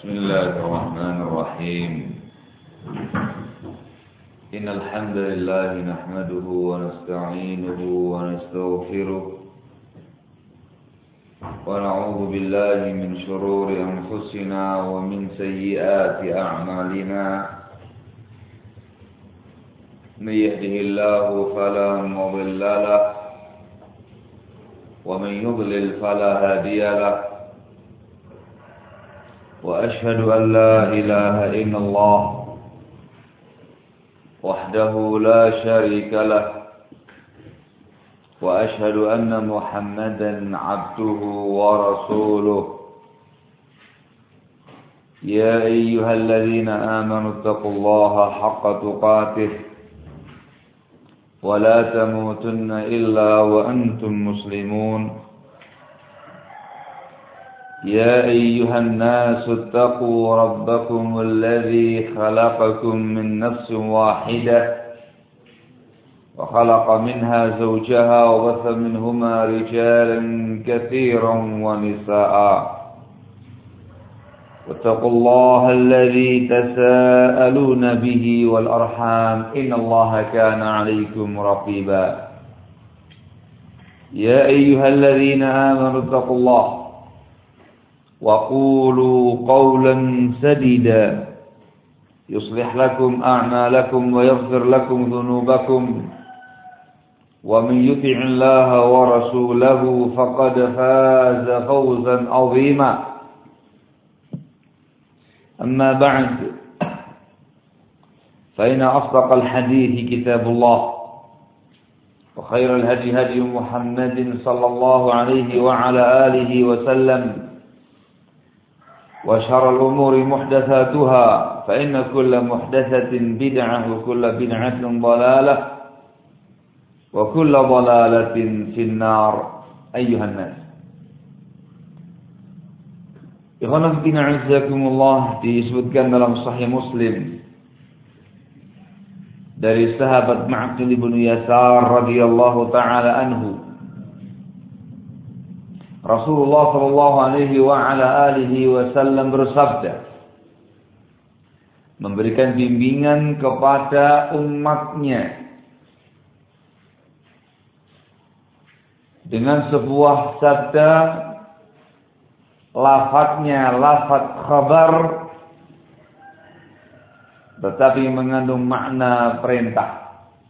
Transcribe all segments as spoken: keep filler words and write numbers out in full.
بسم الله الرحمن الرحيم إن الحمد لله نحمده ونستعينه ونستغفره ونعوذ بالله من شرور أنفسنا ومن سيئات أعمالنا من يهده الله فلا مضل له ومن يضلل فلا هادي له وأشهد أن لا إله إلا الله وحده لا شريك له وأشهد أن محمدا عبده ورسوله يا أيها الذين آمنوا اتقوا الله حق تقاته ولا تموتن إلا وأنتم مسلمون يا أيها الناس اتقوا ربكم الذي خلقكم من نفس واحدة وخلق منها زوجها وبث منهما رجالا كثيرا ونساء واتقوا الله الذي تساءلون به والأرحام إن الله كان عليكم رقيبا يا أيها الذين آمنوا اتقوا الله وقولوا قولا سديدا يصلح لكم أعمالكم ويغفر لكم ذنوبكم ومن يطع الله ورسوله فقد فاز فوزا عظيما أما بعد فإن أصدق الحديث كتاب الله وخير الهدي هدي محمد صلى الله عليه وعلى آله وسلم وشر الأمور محدثاتها فإن كل محدثة بدعة وكل بدعة ضلالة وكل ضلالة في النار أيها الناس. Ikhwan fillah azakumullah, disebutkan dalam Sahih Muslim dari sahabat Ma'qil bin Yasar radhiyallahu taala anhu, Rasulullah sallallahu alaihi wa ala alihi wasallam bersabda, memberikan bimbingan kepada umatnya dengan sebuah sabda, lafadznya lafadz khabar tetapi mengandung makna perintah.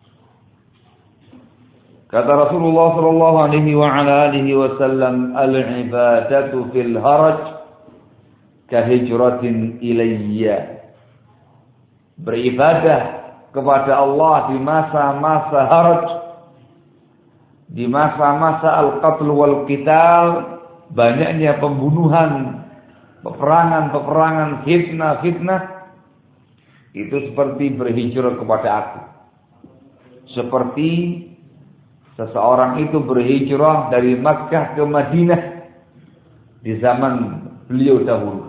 Kata Rasulullah sallallahu alaihi wa ala alihi wasallam, al-ibadatu fil haraj kahijratin ilayya. Beribadah kepada Allah di masa-masa haraj, di masa-masa al-qatl wal qital, banyaknya pembunuhan, peperangan-peperangan, fitnah-fitnah, itu seperti berhijrah kepada aku. Seperti seseorang itu berhijrah dari Makkah ke Madinah di zaman beliau dahulu.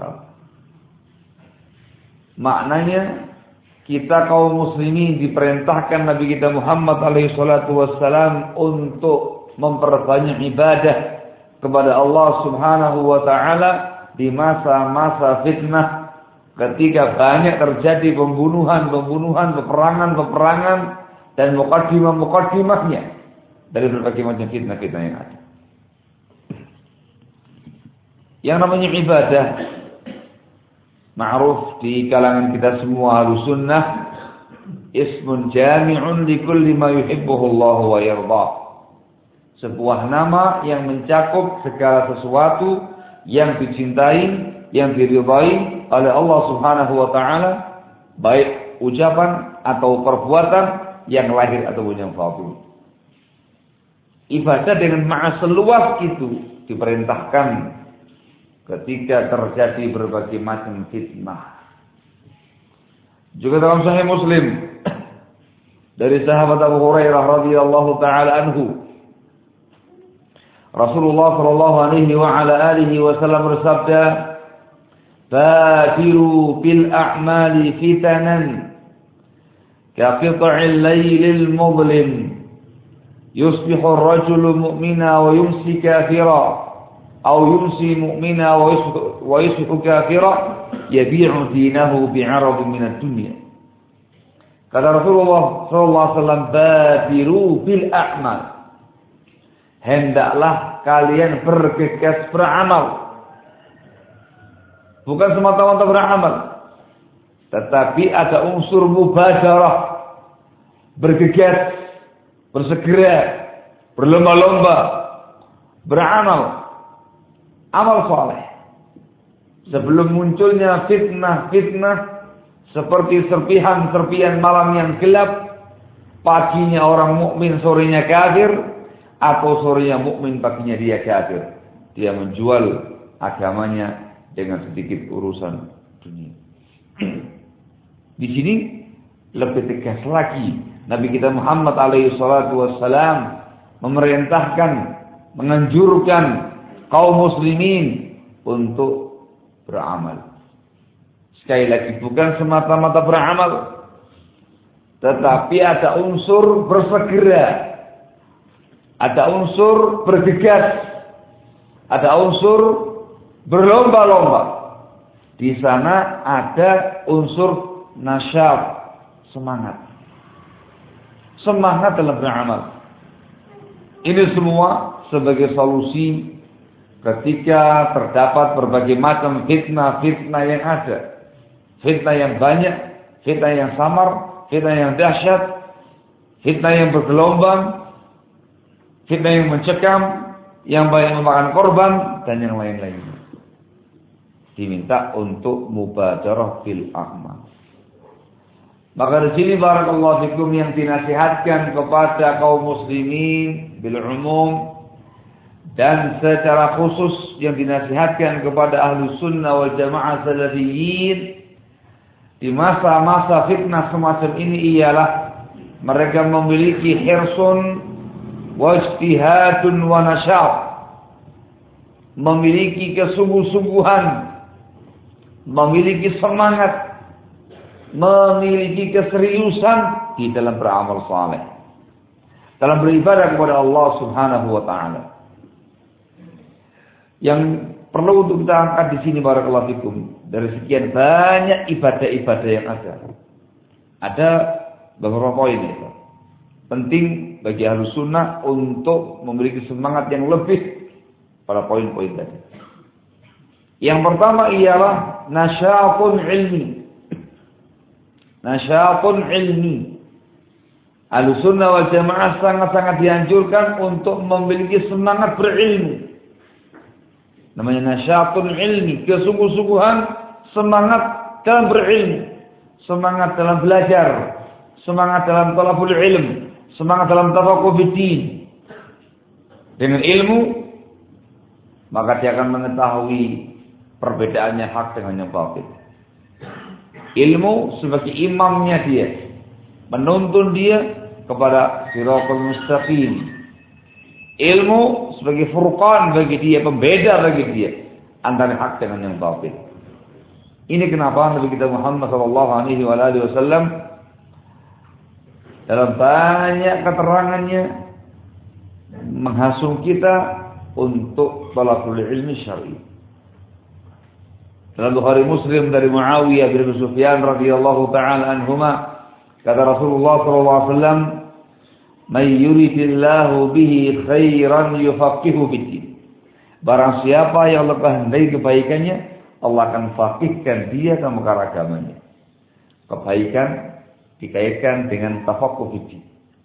Maknanya kita kaum muslimin diperintahkan Nabi kita Muhammad alaihi salatu wassalam untuk memperbanyak ibadah kepada Allah subhanahu wa ta'ala di masa-masa fitnah, ketika banyak terjadi pembunuhan-pembunuhan, peperangan-peperangan dan muqaddimah-muqaddimahnya dari berbagai macam fitnah-fitnah yang ada. Yang namanya ibadah ma'ruf di kalangan kita semua ahlu sunnah, ismun jami'un li kulli ma yuhibbuhu Allah wa yardah. Sebuah nama yang mencakup segala sesuatu yang dicintai, yang diridhai oleh Allah Subhanahu wa taala, baik ucapan atau perbuatan yang lahir ataupun yang batin. Ibadah dengan makna seluas itu diperintahkan ketika terjadi berbagai macam fitnah. Juga dalam Sahih Muslim dari sahabat Abu Hurairah radhiyallahu taala anhu, Rasulullah sallallahu alaihi wa ala alihi wasallam bersabda, "Badiru bil a'mali fitanan ka qit'il laylil mudlim yusbihu ar-rajulu mu'mina wa yumsi kafira aw yumsi mu'mina wa yusbihu kafira yabi'u dinahu bi'aradin min ad-dunya. Kata Rasulullah sallallahu alaihi wasallam, badiru bil a'mal. Hendaklah kalian bergegas beramal. Bukan semata-mata beramal, tetapi ada unsur mubadarah, bergegas, bersegera, berlomba-lomba, beramal, amal soleh. Sebelum munculnya fitnah-fitnah seperti serpihan-serpihan malam yang gelap, paginya orang mukmin, sorenya kafir, atau sorenya mukmin, paginya dia kafir. Dia menjual agamanya dengan sedikit urusan dunia. Di sini lebih tegas lagi Nabi kita Muhammad alaihi salatu wassalam memerintahkan, menganjurkan kaum muslimin untuk beramal. Sekali lagi, bukan semata-mata beramal, tetapi ada unsur bersegera, ada unsur bergegas, ada unsur berlomba-lomba. Di sana ada unsur nasyat, semangat. Semangat dalam beramal. Ini semua sebagai solusi ketika terdapat berbagai macam fitnah-fitnah yang ada. Fitnah yang banyak, fitnah yang samar, fitnah yang dahsyat, fitnah yang bergelombang, fitnah yang mencekam, yang banyak memakan korban, dan yang lain-lainnya. Diminta untuk mubadarah bil a'mal. Maka di sini barakallahu fikum yang dinasihatkan kepada kaum muslimin bil umum dan secara khusus yang dinasihatkan kepada Ahlus Sunnah wal Jamaah Salafiyin di masa-masa fitnah semacam ini ialah mereka memiliki hirsun wa ijtihadun wa nasyat, memiliki kesungguh-sungguhan, memiliki semangat, memiliki keseriusan di dalam beramal saleh, dalam beribadah kepada Allah Subhanahu wa taala. Yang perlu untuk kita angkat di sini barakallahu fikum, dari sekian banyak ibadah-ibadah yang ada, ada beberapa poin itu penting bagi Ahlus Sunnah untuk memiliki semangat yang lebih pada poin-poin tadi. Yang pertama ialah nasyatun ilmi. Nasyatun ilmi. Ahlus Sunnah wal Jamaah sangat-sangat dianjurkan untuk memiliki semangat berilmu. Namanya nasyatun ilmi, kesungguh-sungguhan semangat dalam berilmu, semangat dalam belajar, semangat dalam talabul ilm, semangat dalam tafaqquh fiddin. Dengan ilmu maka dia akan mengetahui perbedaannya hak dengan yang batil. Ilmu sebagai imamnya dia, menuntun dia kepada siratal mustaqim. Ilmu sebagai furqan bagi dia, pembeda bagi dia antara hak dengan yang batil. Ini kenapa Nabi kita Muhammad sallallahu alaihi wasallam dalam banyak keterangannya menghasung kita untuk talabul ilmi syar'i. Dalam Bukhari Muslim dari Muawiyah bin Sufyan radhiyallahu taala anhuma, kata Rasulullah sallallahu alaihi wasallam, "May yuridillahu bihi khairan yufaqihu fid-din." Barang siapa yang Allah kehendaki kebaikannya, Allah akan faqihkan dia dalam perkara agamanya. Kebaikan dikaitkan dengan tafaqquh fid-din.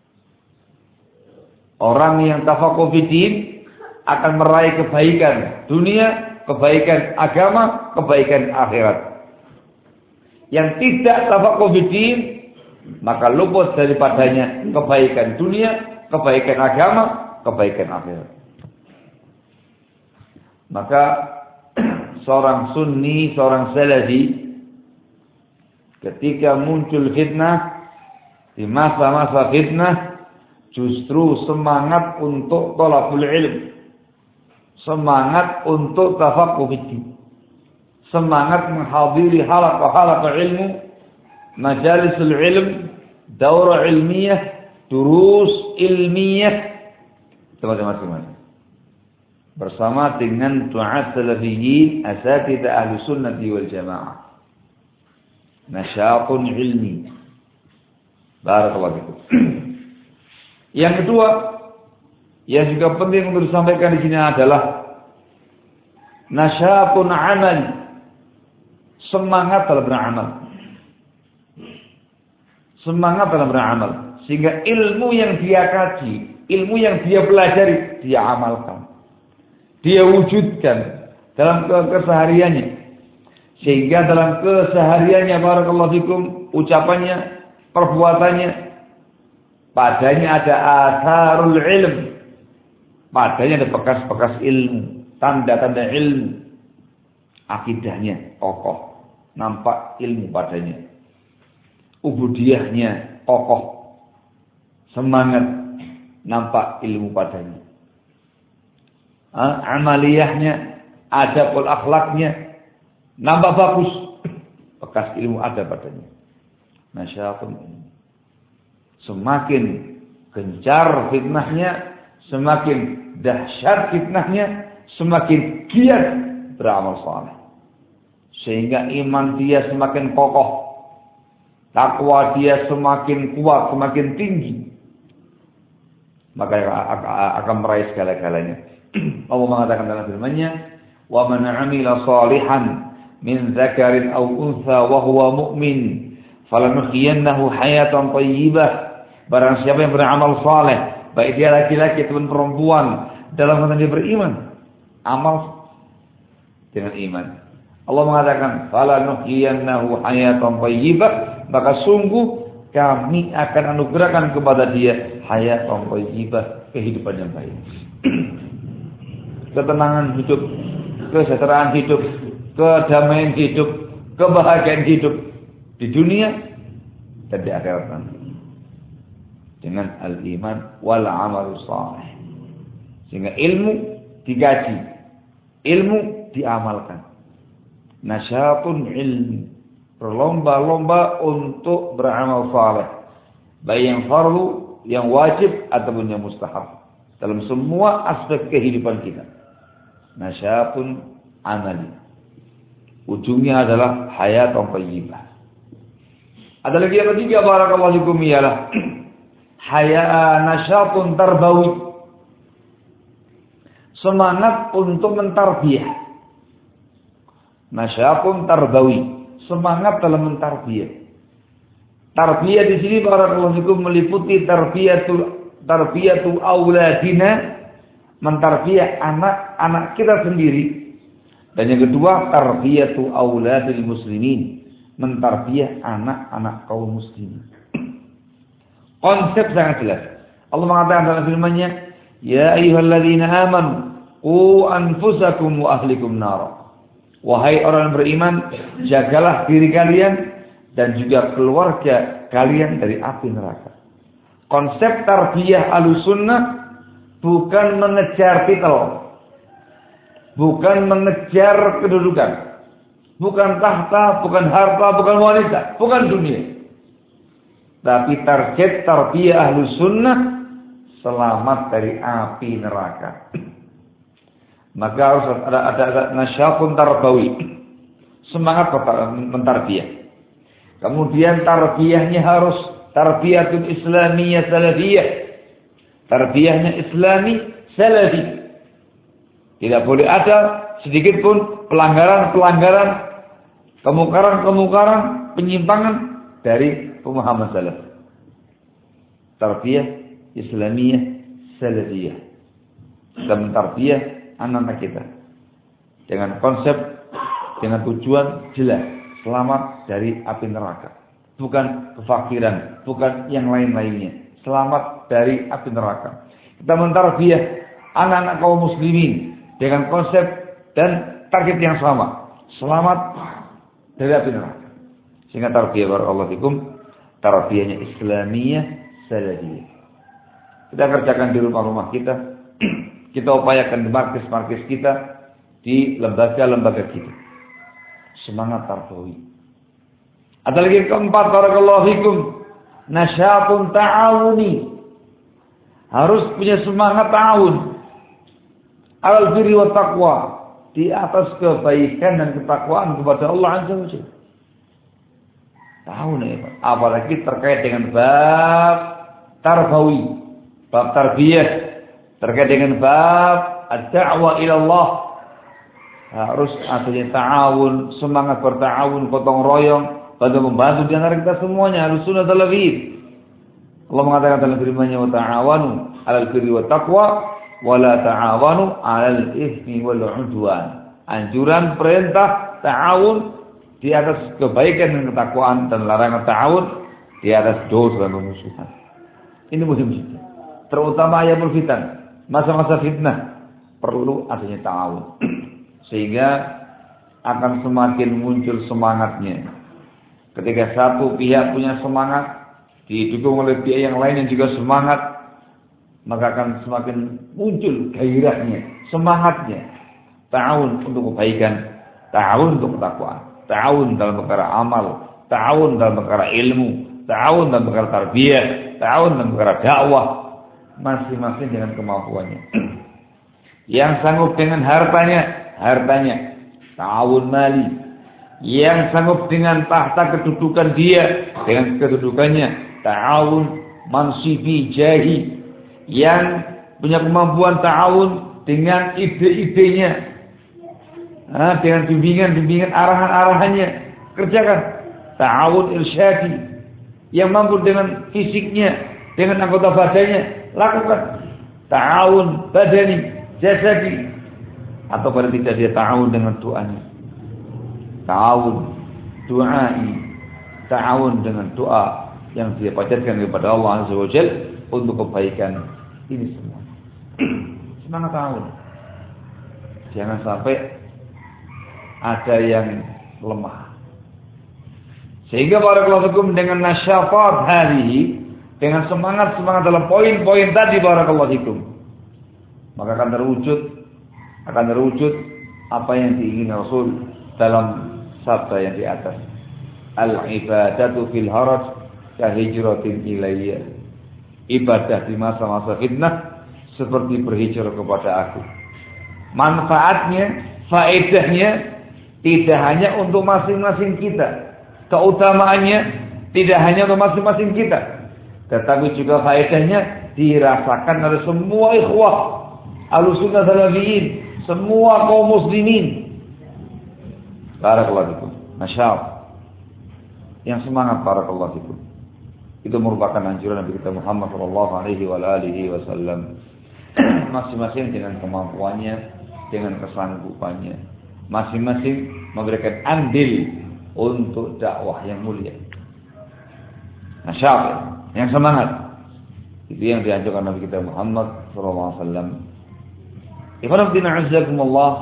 Orang yang tafaqquh fid-din akan meraih kebaikan dunia, kebaikan agama, kebaikan akhirat. Yang tidak tafaqquh fid-din maka luput daripadanya kebaikan dunia, kebaikan agama, kebaikan akhirat. Maka seorang sunni, seorang salafi ketika muncul fitnah, di masa-masa fitnah justru semangat untuk thalabul ilm, semangat untuk tafaqquh fiddin, semangat menghadiri halaqah-halaqah ilmu, majalisul ilm, daurah ilmiah, durus ilmiah, macam-macam. bersama dengan du'at salafiyyin asatidzah ahli sunnati wal jamaah. Nasyatun ilmi. Barakallahu fikum. Yang kedua, yang juga penting untuk disampaikan di sini adalah nasyatun amal. Semangat dalam beramal. Semangat dalam beramal. Sehingga ilmu yang dia kaji, ilmu yang dia pelajari, dia amalkan. Dia wujudkan dalam kesehariannya. Sehingga dalam kesehariannya, barakallahu fikum, ucapannya, perbuatannya, padanya ada atharul ilm. Padanya ada bekas-bekas ilmu, tanda-tanda ilmu. Akidahnya kokoh, nampak ilmu padanya. Ubudiyahnya kokoh, semangat, nampak ilmu padanya. Amaliyahnya, adabul akhlaknya, nampak bagus, bekas ilmu ada padanya. Nasyatun. Semakin gencar fitnahnya, semakin dahsyat fitnahnya, semakin giat beramal saleh. Sehingga iman dia semakin kokoh, takwa dia semakin kuat, semakin tinggi. Maka akan meraih segala-galanya. Allah mengatakan dalam firman-Nya, "Wa man 'amila shalihan min dzakarin aw untha wa huwa mu'min, falanuhyiyannahu hayatan thayyibah." Barang siapa yang beramal saleh, baik dia laki-laki ataupun perempuan, dalam keadaan dia beriman, amal dengan iman. Allah mengatakan, "Falanuhyiyannahu hayatan thayyibah," maka sungguh kami akan anugerahkan kepada dia hayatan thayyibah, kehidupan yang baik. Ketenangan hidup, kesejahteraan hidup, kedamaian hidup, kebahagiaan hidup di dunia dan di akhirat nanti. Dengan al-iman wal amal salih. Sehingga ilmu digaji, ilmu diamalkan. Nasyatun ilmi, berlomba-lomba untuk beramal saleh, baik yang fardu, yang wajib ataupun yang mustahab, dalam semua aspek kehidupan kita. Nasyatun amali, ujungnya adalah hayatun thayyibah. Ada lagi yang ketiga, barakallahu fikum, ialah haya nasyatun tarbawi, semangat untuk mentarbiyah. Nasyatun tarbawi, semangat dalam mentarbiyah. Tarbiyah di sini barakallahu fikum meliputi tarbiyatu tarbiyatu auladina, mentarbiyah anak-anak kita sendiri. Dan yang kedua, tarbiyatu auladil muslimin, mentarbiyah anak-anak kaum muslimin. Konsep sangat jelas. Allah mengatakan dalam firman-Nya, "Ya ayyuhalladzina amanu qu anfusakum wa ahlikum nar." Wahai orang yang beriman, jagalah diri kalian dan juga keluarga kalian dari api neraka. Konsep tarbiyah Ahlussunnah bukan mengejar titel, bukan mengejar kedudukan, bukan tahta, bukan harta, bukan wanita, bukan dunia. Tapi target tarbiyah Ahlussunnah selamat dari api neraka. Maka harus ada ada, ada nasyatun tarbawi, semangat mentarbiyah. Kemudian tarbiyahnya harus tarbiyatun islamiyah salafiyah, tarbiyahnya islami salafi. Tidak boleh ada sedikit pun pelanggaran-pelanggaran, kemungkaran-kemungkaran, penyimpangan dari pemahaman salaf. Tarbiyah islamiyah salafiyah, kita mentarbiyah anak-anak kita dengan konsep, dengan tujuan jelas, selamat dari api neraka, bukan kefakiran, bukan yang lain-lainnya, selamat dari api neraka. Kita mentarbiyah anak-anak kaum muslimin dengan konsep dan target yang sama, selamat dari api neraka. Sehingga tarbiyah barakallahu fikum, tarbiyahnya islamiyah salafiyah. Kita kerjakan di rumah-rumah kita, kita upayakan di markis-markis kita, di lembaga-lembaga kita. Semangat tarbawi. Ada lagi yang keempat, barakallahu fikum, nasyatun ta'awuni. Harus punya semangat ta'awun. Alal birri wa taqwa, di atas kebaikan dan ketakwaan kepada Allah Azza wa Jalla. Tahu nih, apalagi terkait dengan bab tarbawi, bab tarbiyah, terkait dengan bab ad-da'wah ila Allah. Harus adanya ta'awun, semangat berta'awun, gotong royong, bantu membantu di antara kita semuanya. Harus sunnah talabiyah. Allah mengatakan dalam firman-Nya, wa ta'awanu 'alal birri wat taqwa wa la ta'awanu 'alal itsmi wal 'udwan. Anjuran perintah ta'awun di atas kebaikan dan ketakwaan, dan larangan ta'awun di atas dosa dan permusuhan. Ini musim-musim. Terutama ayat fitan, masa-masa fitnah, perlu adanya ta'awun. Sehingga akan semakin muncul semangatnya. Ketika satu pihak punya semangat, didukung oleh pihak yang lain yang juga semangat, maka akan semakin muncul gairahnya, semangatnya. Ta'awun untuk kebaikan, ta'awun untuk ketakwaan, ta'awun dalam perkara amal, ta'awun dalam perkara ilmu, ta'awun dalam perkara tarbiyah, ta'awun dalam perkara dakwah, masing-masing dengan kemampuannya. Yang sanggup dengan hartanya, hartanya, ta'awun mali. Yang sanggup dengan tahta kedudukan dia, dengan kedudukannya, ta'awun mansibi jahi. Yang punya kemampuan ta'awun dengan ide-idenya, nah, dengan bimbingan-bimbingan arahan-arahannya, kerjakan. Ta'awun irsyadi. Yang mampu dengan fisiknya, dengan anggota badannya, lakukan. Ta'awun badani, jasadi. Atau pada tidak dia ta'awun dengan doanya. Ta'awun du'ai, ta'awun dengan doa yang dia panjatkan kepada Allah Azza wa Jalla untuk kebaikan ini semua. Semangat ta'awun. Jangan sampai ada yang lemah. Sehingga barakallahu fikum dengan nasyafat hadihi, dengan semangat-semangat dalam poin-poin tadi barakallahu fikum, maka akan terwujud akan terwujud apa yang diingini Rasul dalam sabda yang di atas. Al-ibadatu fil haraj kahijratin ilayya. Ibadah di masa-masa fitnah seperti berhijrah kepada aku. Manfaatnya, faedahnya tidak hanya untuk masing-masing kita. Keutamaannya tidak hanya untuk masing-masing kita, tetapi juga faedahnya dirasakan oleh semua ikhwah Ahlussunnah Salafiyin, semua kaum muslimin. Barakallahu fikum. Masyaallah. Yang semangat barakallahu fikum. Itu merupakan anjuran Nabi kita Muhammad sallallahu alaihi wa alihi wasallam. Masing-masing dengan kemampuannya, dengan kesanggupannya. Masing-masing memberikan andil untuk dakwah yang mulia. Masyaallah. Yang semangat. Itu yang dianjurkan Nabi kita Muhammad sallallahu alaihi wasallam. Ikhwan fillah azakumullah,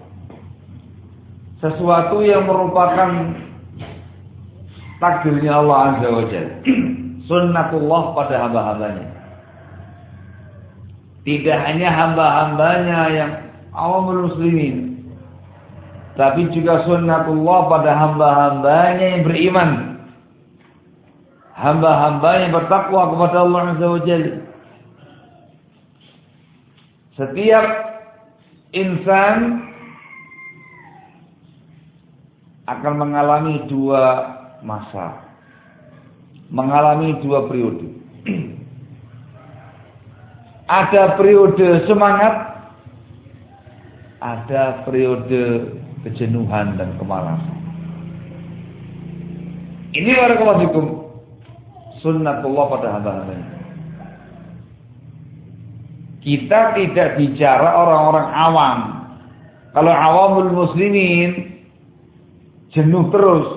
sesuatu yang merupakan takdirnya Allah Azza wa Jalla, sunnatullah pada hamba-hambanya. Tidak hanya hamba-hambanya yang awamul muslimin, tapi juga sunnatullah pada hamba-hambanya yang beriman, hamba-hamba yang bertakwa kepada Allah Azza wa Jalla. Setiap insan akan mengalami dua masa, mengalami dua periode. Ada periode semangat, ada periode kejenuhan dan kemalasan. Ini barakallahu fikum sunnatullah pada hamba-hambanya. Kita tidak bicara orang-orang awam. Kalau awamul muslimin jenuh terus,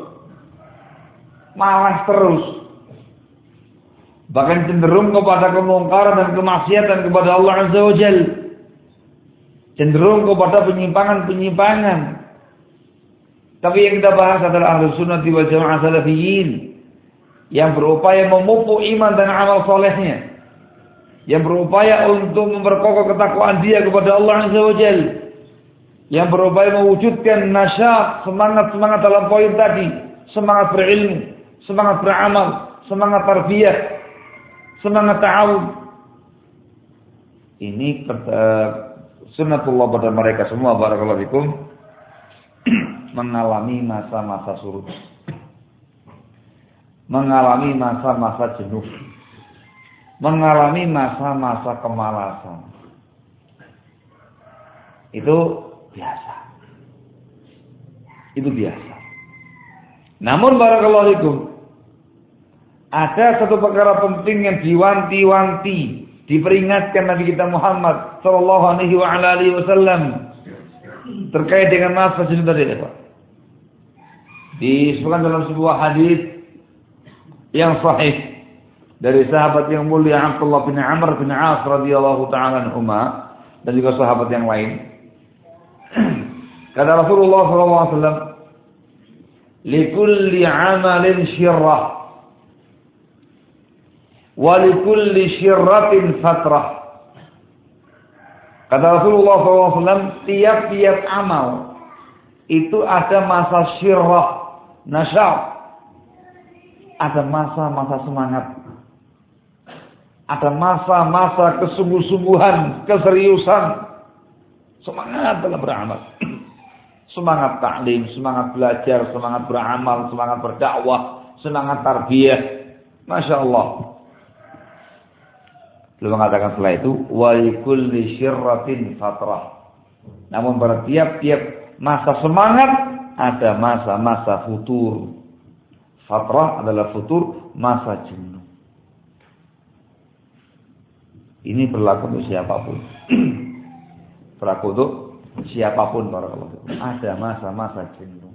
malas terus, bahkan cenderung kepada kemungkaran dan kemaksiatan kepada Allah Azza wa Jalla, cenderung kepada penyimpangan-penyimpangan. Tapi yang kita bahas adalah Ahlus Sunnah wal Jamaah Salafiyin yang berupaya memupuk iman dan amal solehnya, yang berupaya untuk memperkokoh ketakwaan dia kepada Allah Azza wa Jalla, yang berupaya mewujudkan nasyat, semangat-semangat dalam poin tadi, semangat berilmu, semangat beramal, semangat tarbiyah, semangat ta'awun. Ini sunnatullah pada mereka semua barakallahu fikum mengalami masa-masa surut, mengalami masa-masa jenuh, mengalami masa-masa kemalasan. Itu biasa. Itu biasa. Namun barakallahu fikum, ada satu perkara penting yang diwanti-wanti, diperingatkan Nabi kita Muhammad sallallahu alaihi wasallam terkait dengan masa jenuh tadi, Pak. Disebutkan dalam sebuah hadis yang sahih dari sahabat yang mulia Abdullah bin Amr bin As radhiyallahu taala anhuma dan juga sahabat yang lain. Kata Rasulullah sallallahu alaihi wasallam, "Likulli 'amalin syirrah wa likulli syirratin fatrah." Kata Rasulullah sallallahu alaihi wasallam, tiap-tiap amal itu ada masa syirrah, nasyat, ada masa-masa semangat, ada masa-masa kesungguh-sungguhan, keseriusan, semangat dalam beramal, semangat taklim, semangat belajar, semangat beramal, semangat berdakwah, semangat tarbiyah. Masya Allah. Beliau mengatakan setelah itu, wa likulli syirratin fatrah. Namun pada tiap-tiap masa semangat ada masa-masa futur. Fatrah adalah futur, masa jenuh. Ini berlaku untuk siapapun. Berlaku untuk siapapun barakallahu fikum. Ada masa-masa jenuh.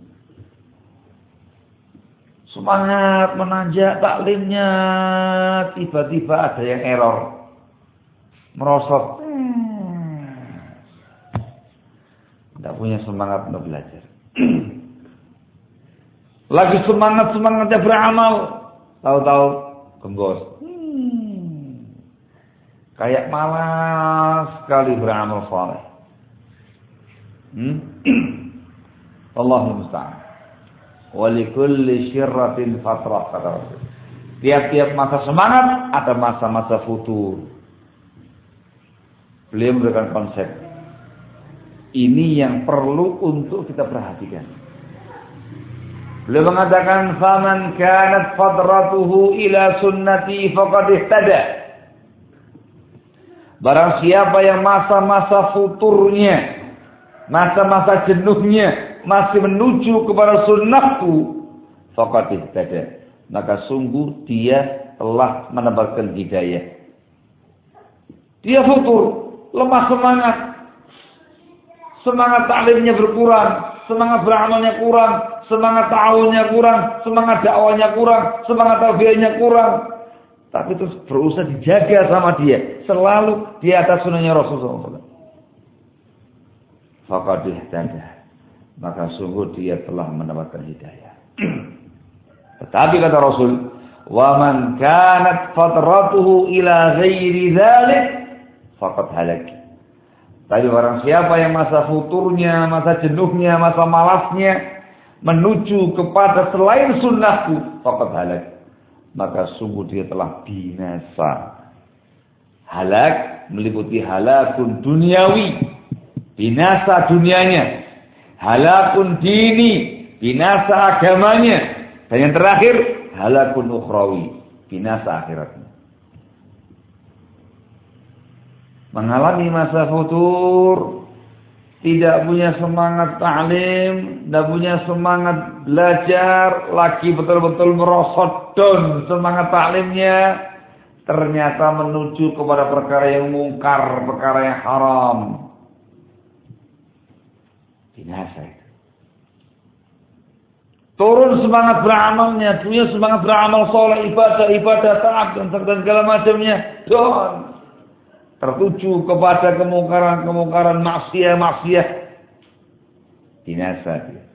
Semangat menanjak taklimnya, tiba-tiba ada yang error. Merosot. Tidak punya semangat untuk belajar. Lagi semangat-semangatnya beramal, tahu-tahu gembos. Hmm. Kayak malas sekali beramal saleh. Hmm? Allahul musta'an. Wa likulli syirratin fatrah, kata Rasul. Tiap-tiap masa semangat ada masa-masa futur. Beliau memberikan konsep. Ini yang perlu untuk kita perhatikan. Beliau mengatakan, "Faman kanat fadratuhu ila sunnati faqad ihtada." Barang siapa yang masa-masa futurnya, masa-masa jenuhnya masih menuju kepada sunnahku, faqad ihtada, maka sungguh dia telah mendapatkan hidayah. Dia futur, lemah semangat, semangat taklimnya berkurang, semangat beramalnya kurang, semangat ta'awunnya kurang, semangat dakwahnya kurang, semangat tarbiyahnya kurang. Tapi terus berusaha dijaga sama dia, selalu di atas sunnahnya Rasulullah shallallahu alaihi wasallam. Faqad ihtada, maka sungguh dia telah mendapatkan hidayah. Tetapi kata Rasul, "Wa man kanat fatratuhu ila ghairi dzalik faqad halak." Tapi barang siapa yang masa futurnya, masa jenuhnya, masa malasnya menuju kepada selain sunnahku, faqad halak, maka sungguh dia telah binasa. Halak meliputi halakun duniawi, binasa dunianya, halakun dini, binasa agamanya, dan yang terakhir halakun ukhrawi, binasa akhiratnya. Mengalami masa futur, tidak punya semangat ta'lim, tidak punya semangat belajar, lagi betul-betul merosot down semangat ta'limnya, ternyata menuju kepada perkara yang mungkar, perkara yang haram. Binasa itu. Turun semangat beramalnya, punya semangat beramal soleh, ibadah, ibadah, taat, dan segala macamnya, down. Tertuju kepada kemungkaran-kemungkaran, maksiat-maksiat. Binasa dia.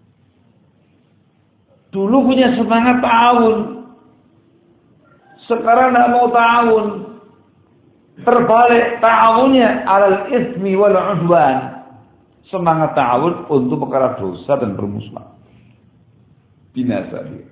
Dulu punya semangat ta'awun, sekarang tidak mau ta'awun. Terbalik ta'awunnya alal ismi wal udwan. Semangat ta'awun untuk perkara dosa dan bermusuhan. Binasa dia.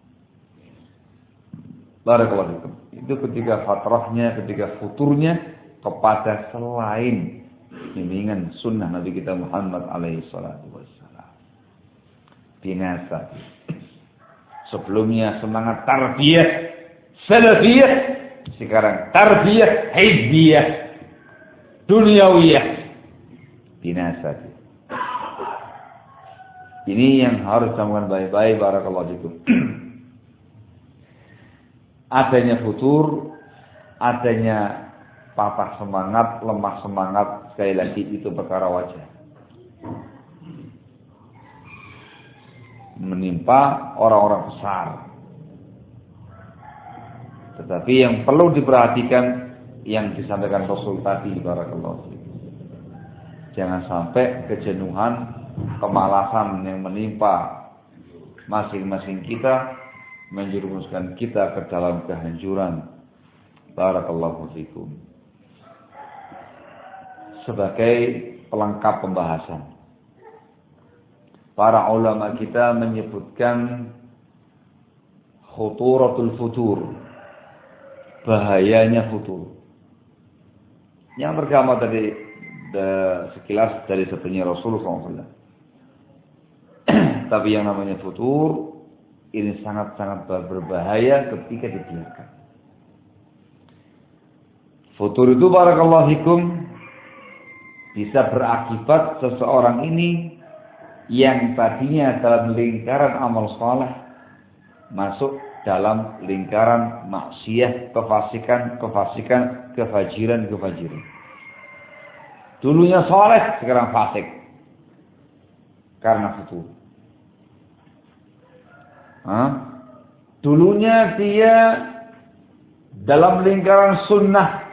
Barakallahu fikum. Itu ketika fatrahnya, ketika futurnya kepada selain bimbingan sunnah Nabi kita Muhammad alaihi salatu wassalam. Binasa. Sebelumnya semangat tarbiyah salafiyah, sekarang tarbiyah hizbiyah dunyawiyah. Binasa. Ini yang harus camkan baik-baik. Barakallahu fikum. Adanya futur, adanya patah semangat, lemah semangat, sekali lagi itu perkara wajar. Menimpa orang-orang besar. Tetapi yang perlu diperhatikan yang disampaikan Rasul tadi, barakallahu fikum. Jangan sampai kejenuhan, kemalasan yang menimpa masing-masing kita menjerumuskan kita ke dalam kehancuran. Barakallahu fikum. Sebagai pelengkap pembahasan, para ulama kita menyebutkan khuturatul futur, bahayanya futur. Yang pertama tadi sekilas dari sabdanya Rasulullah shallallahu alaihi wasallam. Tapi yang namanya futur ini sangat-sangat berbahaya ketika dibiarkan. Futur itu barakallahu fikum bisa berakibat seseorang ini yang tadinya dalam lingkaran amal saleh masuk dalam lingkaran maksiat, kefasikan, kefasikan, kefajiran, kefajiran. Dulunya saleh, sekarang fasik karena futur. Hah? Dulunya dia dalam lingkaran sunnah,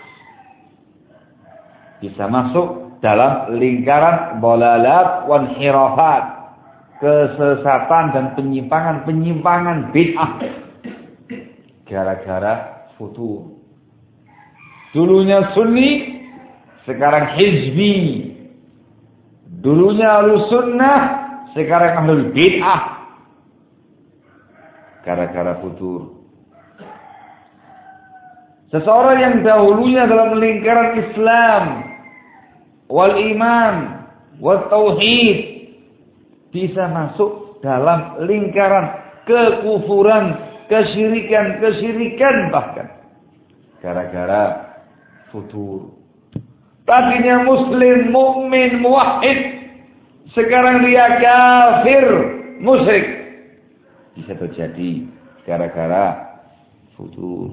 bisa masuk dalam lingkaran dalalat wan hirafat, kesesatan dan penyimpangan-penyimpangan bid'ah gara-gara futur. Dulunya sunni, sekarang hizbi. Dulunya ahlus sunnah, sekarang ahlul bid'ah gara-gara futur. Seseorang yang dahulunya dalam lingkaran Islam wal iman wal tauhid bisa masuk dalam lingkaran kekufuran, kesyirikan, kesyirikan bahkan gara-gara futur. Tadinya muslim, mukmin, muwahhid, sekarang dia kafir, musyrik. Bisa terjadi gara-gara futur.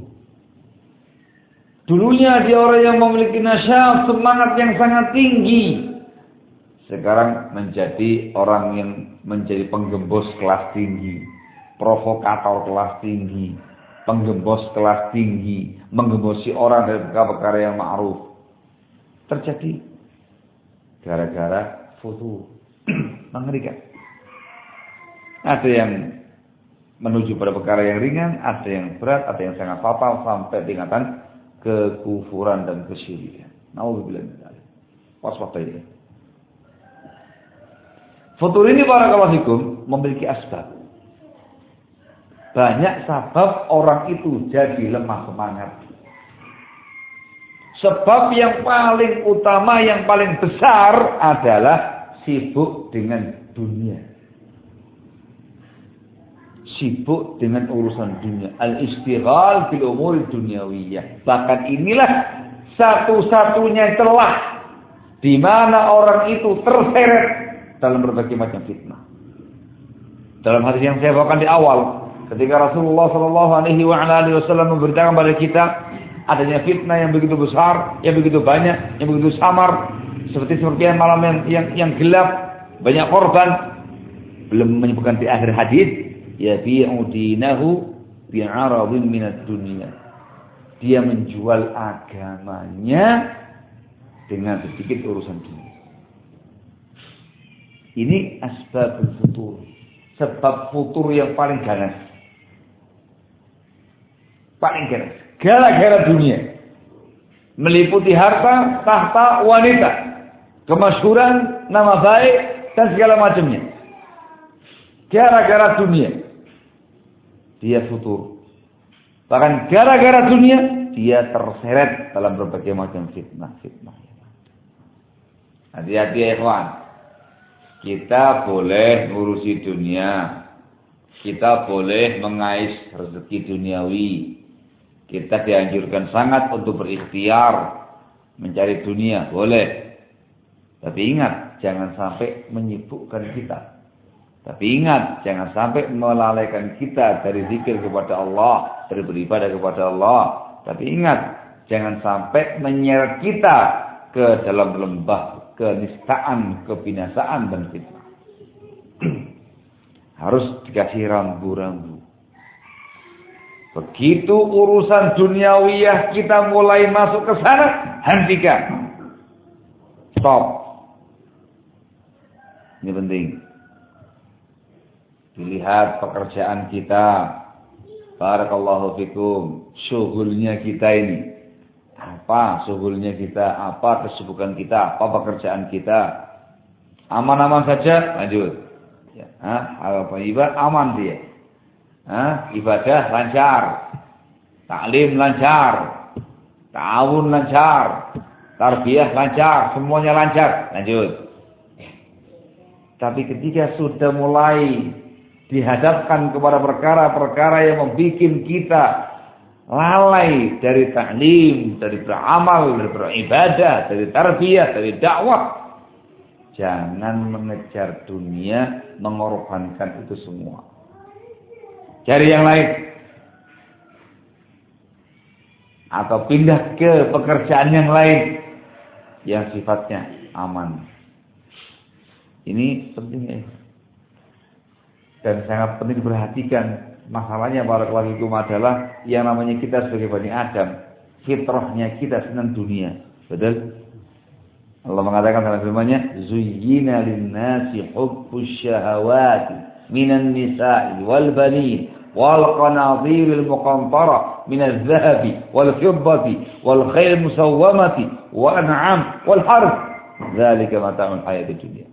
Dulunya dia orang yang memiliki nasyat, semangat yang sangat tinggi. Sekarang menjadi orang yang menjadi penggembos kelas tinggi, provokator kelas tinggi, penggembos kelas tinggi, menggembosi orang dari perkara-perkara yang ma'ruf. Terjadi gara-gara futur. Mengerikan. Ada yang menuju pada perkara yang ringan, ada yang berat, ada yang sangat fatal sampai tingkatan kekufuran dan kesyirikan. Nauzubillah min dzalik. Waswasanya. Futur ini barakallahu fikum memiliki asbab. Banyak sebab orang itu jadi lemah semangat. Sebab yang paling utama, yang paling besar adalah sibuk dengan dunia. Sibuk dengan urusan dunia. Al-istighal bil umur dunyawiyah. Bahkan inilah satu-satunya celah di mana orang itu terseret dalam berbagai macam fitnah. Dalam hadis yang saya bawakan di awal, ketika Rasulullah Shallallahu Alaihi Wasallam memberitakan kepada kita adanya fitnah yang begitu besar, yang begitu banyak, yang begitu samar, seperti sepertian malam yang, yang yang gelap, banyak korban. Belum menyebutkan di akhir hadis, yabi'u dinahu bi'aradin minad dunya. Dia menjual agamanya dengan sedikit urusan dunia. Ini asbabul futur. Sebab futur yang paling ganas. Paling ganas. Gara-gara dunia. Meliputi harta, tahta, wanita. Kemasyhuran, nama baik, dan segala macamnya. Gara-gara dunia. Dia futur. Bahkan gara-gara dunia, dia terseret dalam berbagai macam fitnah-fitnah. Hati-hati ya ikhwan. Kita boleh ngurusi dunia. Kita boleh mengais rezeki duniawi. Kita dianjurkan sangat untuk berikhtiar mencari dunia, boleh. Tapi ingat, jangan sampai menyibukkan kita. Tapi ingat, jangan sampai melalaikan kita dari zikir kepada Allah, dari beribadah kepada Allah. Tapi ingat, jangan sampai menyeret kita ke dalam lembah kenistaan, kebinasaan dan fitnah. Harus dikasih rambu-rambu. Begitu urusan duniawiyah kita mulai masuk ke sana, hentikan. Stop. Ini penting. Dilihat pekerjaan kita. Barakallahu fikum. Syughulnya kita ini. Apa syughulnya kita? Apa kesibukan kita? Apa pekerjaan kita? Aman-aman saja, lanjut. Ya, apa ibadah aman dia. Hah? Ibadah lancar, taklim lancar, ta'awun lancar, tarbiyah lancar, semuanya lancar. Lanjut. Tapi ketika sudah mulai dihadapkan kepada perkara-perkara yang membuat kita lalai dari taklim, dari beramal, dari beribadah, dari tarbiyah, dari dakwah, jangan mengejar dunia, mengorbankan itu semua. Cari yang lain. Atau pindah ke pekerjaan yang lain. Yang sifatnya aman. Ini penting ya. Dan sangat penting diperhatikan. Masalahnya barakallahu fikum adalah yang namanya kita sebagai Bani Adam. Fitrahnya kita senang dunia. Betul? Allah mengatakan dalam firman-Nya, "Zuyyina lin-nasi hubbus syahawati minan nisa'i wal banin والقناطير المقنطرة من الذهب والفضة والخيل المسومة والأنعام والحرث ذلك متاع الحياة الدنيا."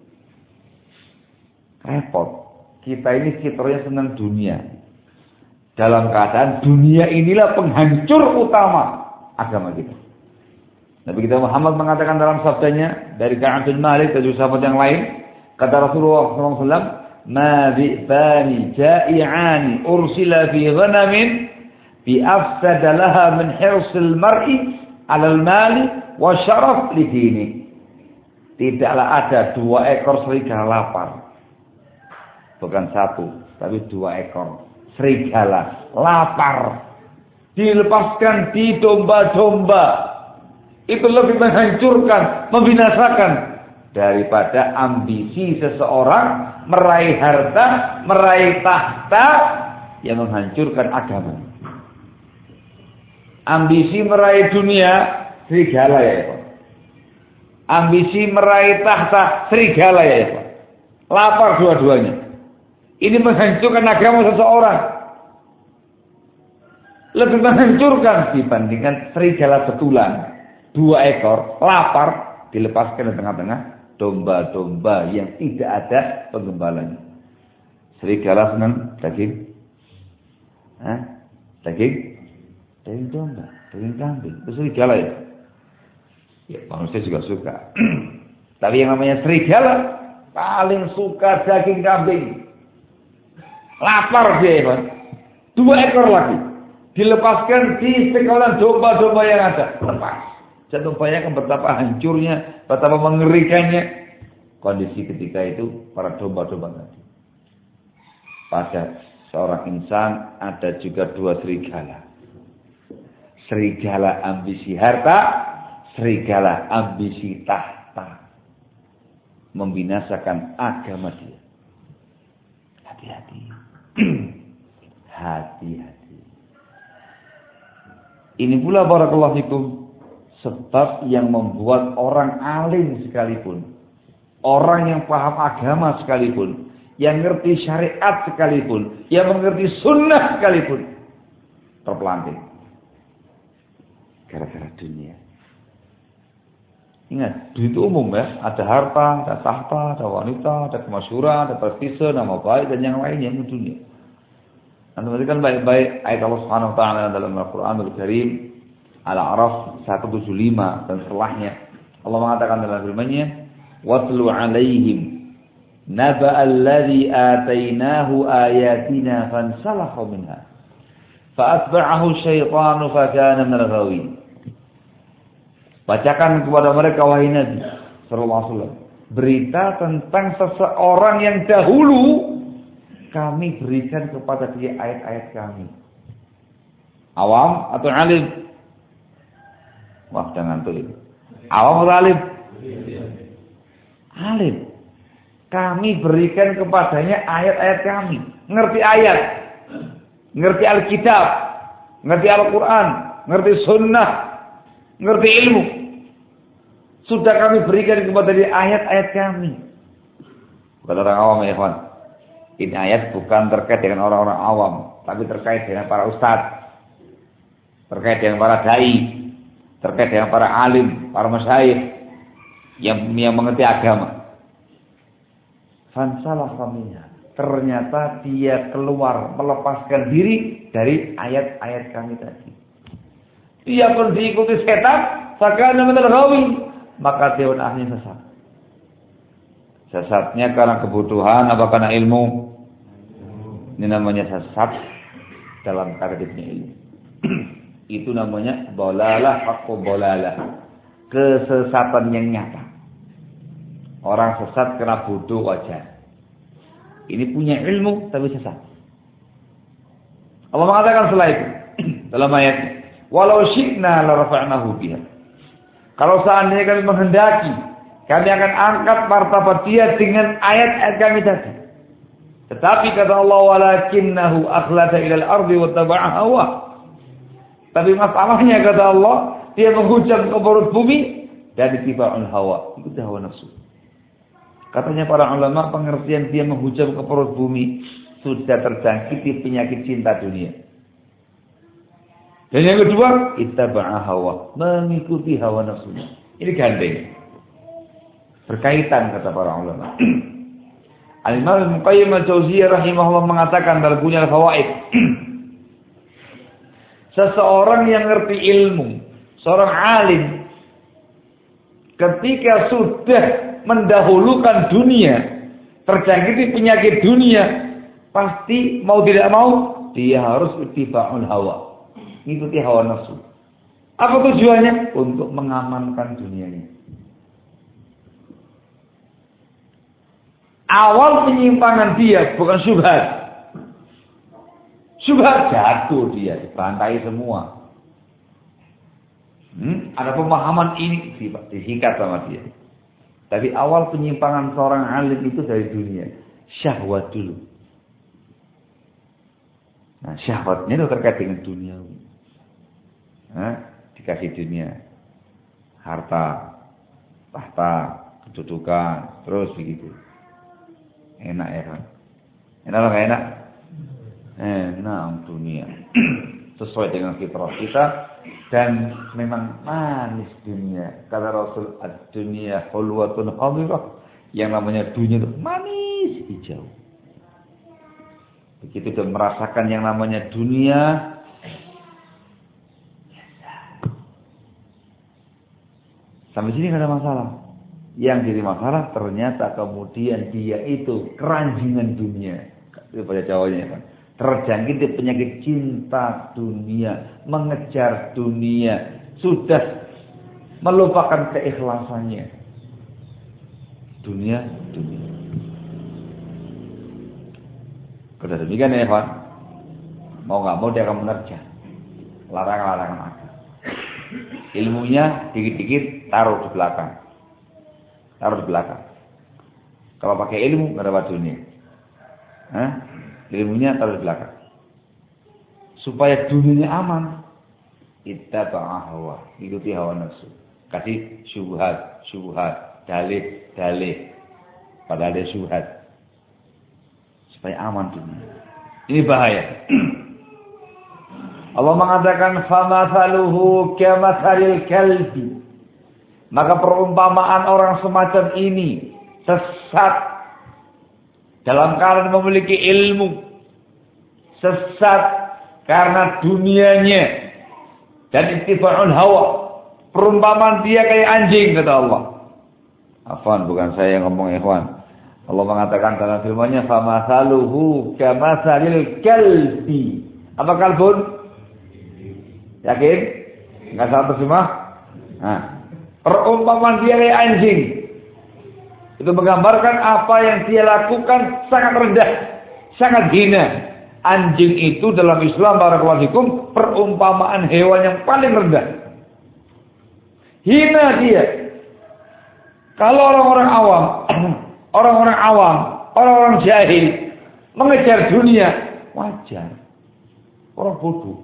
Repot. Kita ini fitrahnya senang dunia. Dalam keadaan dunia inilah penghancur utama agama kita. Nabi kita Muhammad mengatakan dalam sabdanya dari Ka'ab bin Malik dan sahabat yang lain, kata Rasulullah shallallahu alaihi wasallam, "Ma bi'bani ja'i'ani ursila fi ghanamin bi afsada laha min hirsil mar'i 'ala al-mali wa syaraf li dini." Tidaklah ada dua ekor serigala lapar. Bukan satu, tapi dua ekor serigala lapar. Dilepaskan di domba-domba. Itu lebih menghancurkan, membinasakan daripada ambisi seseorang meraih harta, meraih tahta yang menghancurkan agama. Ambisi meraih dunia, serigala ya Pak. Ambisi meraih tahta, serigala ya Pak. Lapar dua-duanya. Ini menghancurkan agama seseorang. Lebih menghancurkan dibandingkan serigala betulan. Dua ekor, lapar, dilepaskan di tengah-tengah domba-domba yang tidak ada penggembalanya. Serigala senang daging, Hah? daging, daging domba, daging kambing. Itu serigala ya. Ya manusia juga suka. Tapi yang namanya serigala paling suka daging kambing. Lapar dia, Pak. Dua ekor lagi, dilepaskan di sekalan domba-domba yang ada, lepas. Jangan bayangkan betapa hancurnya, betapa mengerikannya kondisi ketika itu para domba-domba tadi. Pada seorang insan ada juga dua serigala. Serigala ambisi harta, serigala ambisi tahta. Membinasakan agama dia. Hati-hati. Hati-hati. Ini pula barakallahu fikum sebab yang membuat orang alim sekalipun, orang yang paham agama sekalipun, yang ngerti syariat sekalipun, yang mengerti sunnah sekalipun, terpelanting. Gara-gara dunia. Ingat, duit itu umum ya. Ada harta, ada tahta, ada wanita, ada kemasyhuran, ada prestise, nama baik, dan yang lainnya itu dunia. Anda perhatikan baik-baik ayat Allah Subhanahu wa taala dalam Al-Qur'anul Karim Al-A'raf seratus tujuh puluh lima dan setelahnya. Allah mengatakan dalam firman-Nya, watlu 'alaihim naba alladhi atainahu ayatina fansalakha minha fa'atba'ahu syaitanu fakana minal ghawin. Bacakan kepada mereka wahai Nabi sallallahu alaihi wasallam berita tentang seseorang yang dahulu kami berikan kepada dia ayat-ayat kami. Awam atau alim? Wah, jangan tuh. Awam atau alim? Alim. Kami berikan kepadanya ayat-ayat kami. Ngerti ayat. Ngerti Alkitab. Ngerti Al-Quran. Ngerti sunnah. Ngerti ilmu. Sudah kami berikan kepada dia ayat-ayat kami. Bukan orang awam ya kawan. Ini ayat bukan terkait dengan orang-orang awam. Tapi terkait dengan para ustadz. Terkait dengan para da'i. Terkait dengan para alim. Para masyayikh. Yang, yang mengerti agama. Fansalah kaminya. Ternyata dia keluar melepaskan diri dari ayat-ayat kami tadi. Dia pun diikuti setan, sakana minal ghawi, maka dia akhirnya sesat. Sesatnya karena kebutuhan apa karena ilmu? Ini namanya sesat dalam kareditnya ilmu. Itu namanya dolalah haqqu dolalah. Kesesatan yang nyata. Orang sesat karena bodoh wajar. Ini punya ilmu tapi sesat. Allah mengatakan setelah itu dalam ayatnya, walau syi'na la rafa'nahu biha. Kalau seandainya kami menghendaki, kami akan angkat martabat dia dengan ayat-ayat kami tadi. Tetapi kata Allah, walakinnahu akhlada ilal ardi wa taba'a hawa. Tapi masalahnya kata Allah, dia menghujam ke perut bumi dan ditiba'ul hawa. Itu hawa nafsu. Katanya para ulama, pengertian dia menghujam ke perut bumi sudah terjangkiti penyakit cinta dunia. Dan yang kedua, ittaba'a hawa, mengikuti hawa nafsunya. Ini gandeng. Berkaitan kata para ulama. Al-Imam Ibnu Qayyim al-Jauziyah rahimahullah mengatakan dalam bunya Al-Fawaid, seseorang yang ngerti ilmu, seorang alim, ketika sudah mendahulukan dunia, terjangkiti penyakit dunia, pasti mau tidak mau dia harus ittiba'ul hawa, mengikuti hawa nafsu. Apa tujuannya? Untuk mengamankan dunianya. Awal penyimpangan dia bukan syubhat. Syubhat jatuh dia, dibantai semua. Hmm? Ada pemahaman ini disingkat sama dia. Tapi awal penyimpangan seorang alim itu dari dunia. Syahwat dulu. Nah, syahwatnya itu terkait dengan dunia. Nah, dikasih dunia. Harta, tahta, kedudukan, terus begitu. Enak ya kan? Enak atau gak enak? Enak dunia. Sesuai dengan fitrah kita. Dan memang manis dunia. Kata Rasul, ad-dunya hulwatun hadirah. Yang namanya dunia itu manis hijau. Begitu dia merasakan yang namanya dunia, sampai sini tidak ada masalah. Yang jadi masalah ternyata kemudian dia itu keranjingan dunia. Itu pada Jawanya kan. Terjangkit penyakit cinta dunia, mengejar dunia, sudah melupakan keikhlasannya. Dunia, dunia. Kalau demikian ya, Pak, mau nggak mau dia akan menerjang larangan-larangan agama. Ilmunya dikit-dikit taruh di belakang, taruh di belakang. Kalau pakai ilmu nggak dapat dunia. Hah? Ilmunya taruh di belakang. Supaya dunianya aman, ittaba'a hawa, ikuti hawa nafsu. Kasih syubhat, syubhat, dalil, dalil. Padahal ada syubhat. Supaya aman dunia. Ini bahaya. Allah mengatakan famathaluhu kamathalil kalbi. Maka perumpamaan orang semacam ini sesat dalam keadaan memiliki ilmu, sesat karena dunianya dan ittiba'ul hawa. Perumpamaan dia kayak anjing kata Allah. Afwan, bukan saya yang ngomong ikhwan. Allah mengatakan dalam firman-Nya, "Famathaluhu kamathalil kalbi." Apa kalbun? Yakin? Enggak salah terjemah? Nah, perumpamaan dia kayak anjing. Itu menggambarkan apa yang dia lakukan sangat rendah, sangat hina. Anjing itu dalam Islam, barakallahu fikum, perumpamaan hewan yang paling rendah. Hina dia. Kalau orang-orang awam, orang-orang awam, orang-orang jahil mengejar dunia, wajar. Orang bodoh.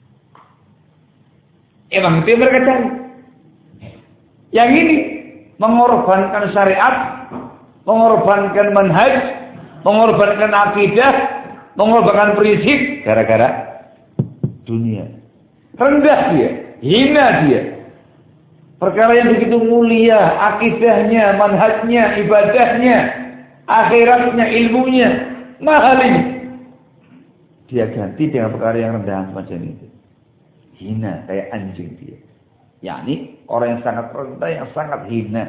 Emang itu yang mereka cari. Yang ini mengorbankan syariat, mengorbankan manhaj, mengorbankan akidah, mengorbankan prinsip gara-gara dunia. Rendah dia, hina dia. Perkara yang begitu mulia, akidahnya, manhajnya, ibadahnya, akhiratnya, ilmunya, mahal ini. Dia ganti dengan perkara yang rendah semacam itu. Hina, kayak anjing dia. Yakni orang yang sangat rendah, yang sangat hina.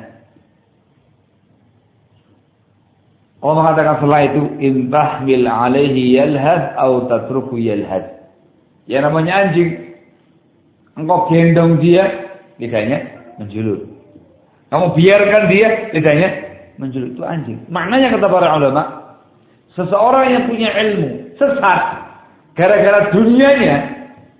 Allah mengatakan setelah itu, intahmil alaihi yalhad atau tatruku yalhad. Yang namanya anjing, engkau gendong dia, lidahnya menjulur. Kamu biarkan dia, lidahnya menjulur. Itu anjing. Maknanya kata para ulama, seseorang yang punya ilmu sesat gara-gara dunianya,